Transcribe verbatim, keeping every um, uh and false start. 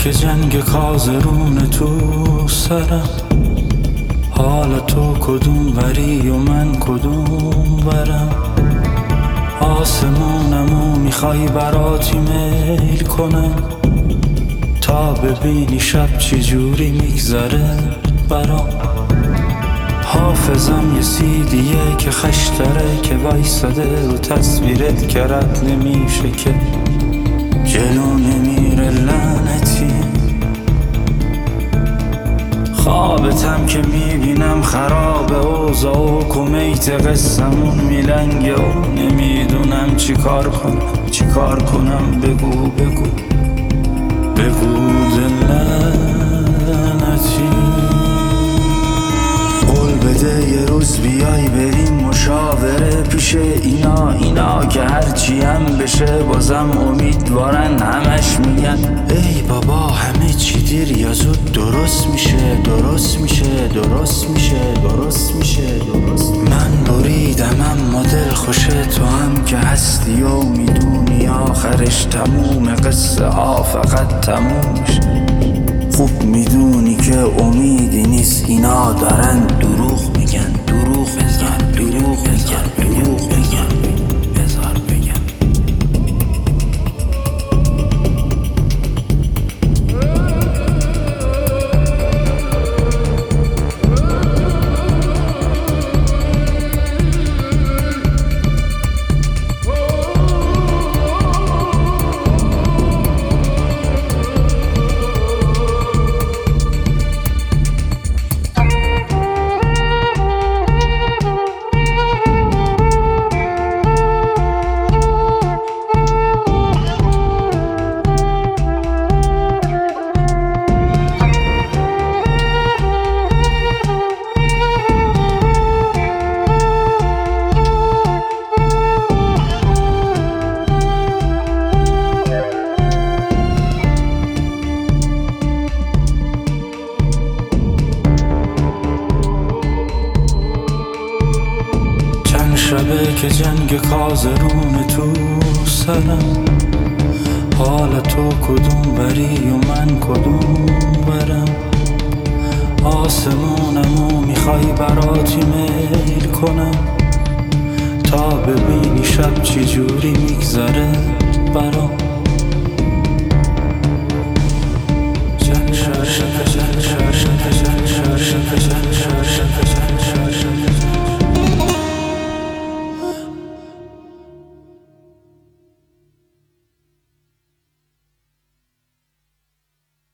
که جنگ کازرون تو سرم، حالا تو کدوم بری و من کدوم برم. آسمونمو میخوای براتی میل کنم، تا ببینی شب چی جوری میگذره برام. حافظم یه سیدیه که خشتره، که وایساده رو تصویرت که رد نمیشه، که جلو نمیره لعنتی. خوابتم که میبینم خرابه، اوضاع و کمیت قصمون میلنگه و نمیدونم چی کار کنم چی کار کنم. بگو بگو بگو دلنتی. قول بده یه روز بیای بریم مشاوره پیش اینا اینا که هرچی هم بشه بازم امیدوارن. همش میگن ای بابا همه چی دیر یا زود درست میشه درست میشه درست میشه درست میشه درست میشه. من بریدم اما دل خوشه، تو هم که هستی و میدونی آخرش تموم قصه ها فقط تموم میشه. خوب میدونی که امیدی نیست، اینا دارن دروغ میگن دروغ میگن دروغ میگن دروغ میگن. بذار بگم شبه که جنگ کازرون تو سرم، حالا تو کدوم بری و من کدوم برم. آسمونمو میخوای براتی میل کنم، تا ببینی شب چی جوری میگذره برام.